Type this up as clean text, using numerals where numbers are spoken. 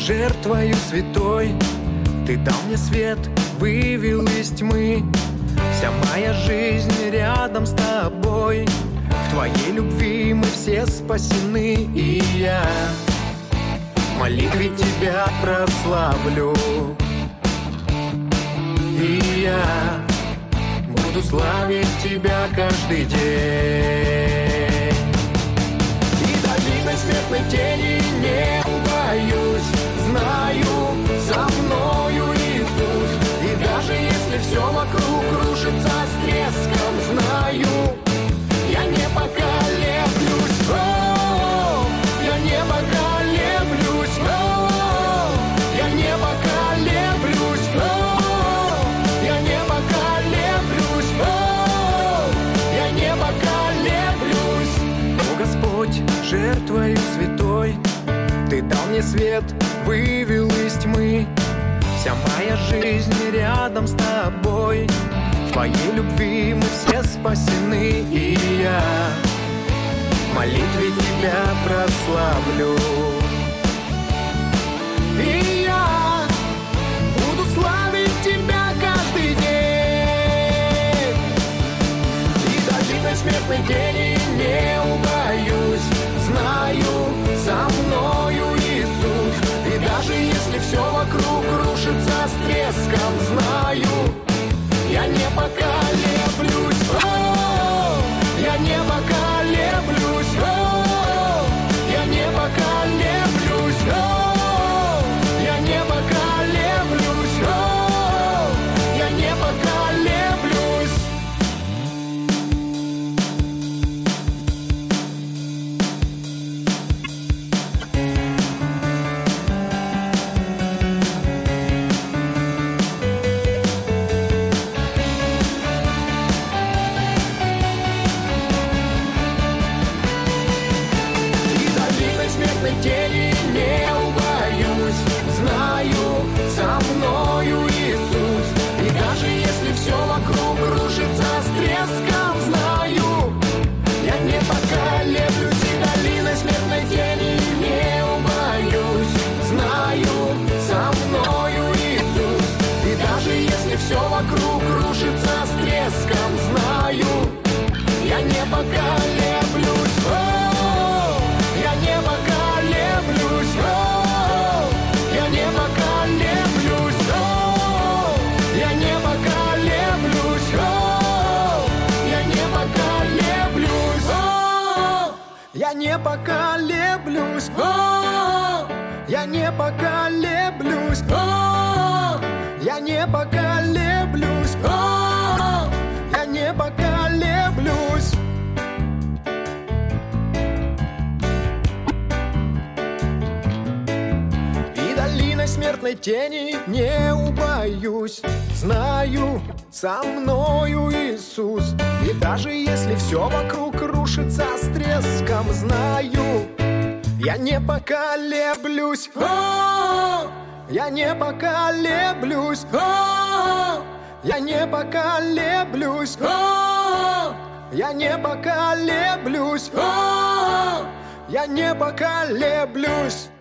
жертвою святой. Ты дал мне свет, вывел из тьмы. Вся моя жизнь рядом с тобой. В твоей любви мы все спасены. И я в молитве тебя прославлю. И я буду славить тебя каждый день. И долиной смертной тени не убоюсь. Знаю, со мною Иисус. И даже если все вокруг рушится с треском, знаю, я не поколеблюсь. О, я не поколеблюсь. О, я не поколеблюсь. О, я не поколеблюсь. О, я не поколеблюсь. О, Господь, жертвою святой, Ты дал мне свет, вывел из тьмы. Вся моя жизнь рядом с тобой. В твоей любви мы все спасены. И я в молитве тебя прославлю. И я буду славить тебя каждый день. И долиной смертной тени не убоюсь. Знаю, со мною Иисус. И даже если все вокруг рушится с треском, знаю, я не поколеблюсь. О, я не поколеблюсь. О, я не поколеблюсь. О, я не поколеблюсь. О, я не поколеблюсь. Тени не убоюсь. Знаю, со мною Иисус. И даже если все вокруг рушится с треском, знаю, я не поколеблюсь. И долиной смертной тени не убоюсь. Знаю, со мною Иисус. И даже если все вокруг рушится с треском, знаю, я не поколеблюсь. О, я не поколеблюсь. О, я не поколеблюсь. О, я не поколеблюсь. О, я не поколеблюсь. О, я не поколеблюсь. О, я не поколеблюсь. О, я не поколеблюсь. О, я не поколеблюсь. Смертной тени не убоюсь. Знаю, со мною Иисус. И даже если все вокруг рушится с треском, знаю, я не поколеблюсь. О, я не поколеблюсь. О, я не поколеблюсь. О, я не поколеблюсь. О, я не поколеблюсь.